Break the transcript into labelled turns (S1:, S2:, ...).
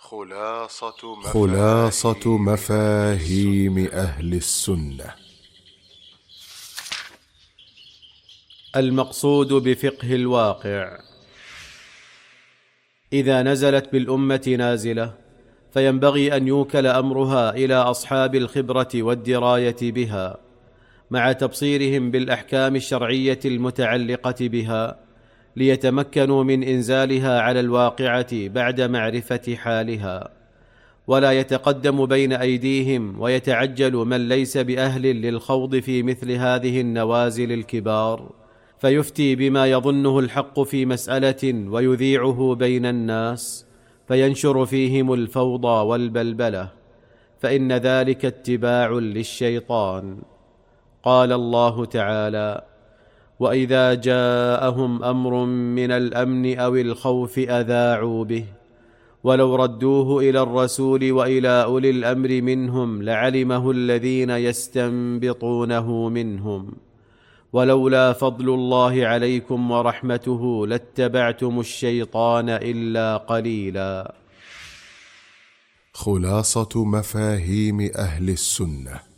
S1: خلاصة مفاهيم أهل السنة.
S2: المقصود بفقه الواقع: إذا نزلت بالأمة نازلة فينبغي أن يوكل أمرها إلى أصحاب الخبرة والدراية بها، مع تبصيرهم بالأحكام الشرعية المتعلقة بها، ليتمكنوا من إنزالها على الواقعة بعد معرفة حالها، ولا يتقدم بين أيديهم ويتعجل من ليس بأهل للخوض في مثل هذه النوازل الكبار، فيفتي بما يظنه الحق في مسألة ويذيعه بين الناس، فينشر فيهم الفوضى والبلبلة، فإن ذلك اتباع للشيطان. قال الله تعالى: وإذا جاءهم أمر من الأمن أو الخوف أذاعوا به، ولو ردوه إلى الرسول وإلى أولي الأمر منهم لعلمه الذين يستنبطونه منهم، ولولا فضل الله عليكم ورحمته لاتبعتم الشيطان إلا قليلا.
S1: خلاصة مفاهيم أهل السنة.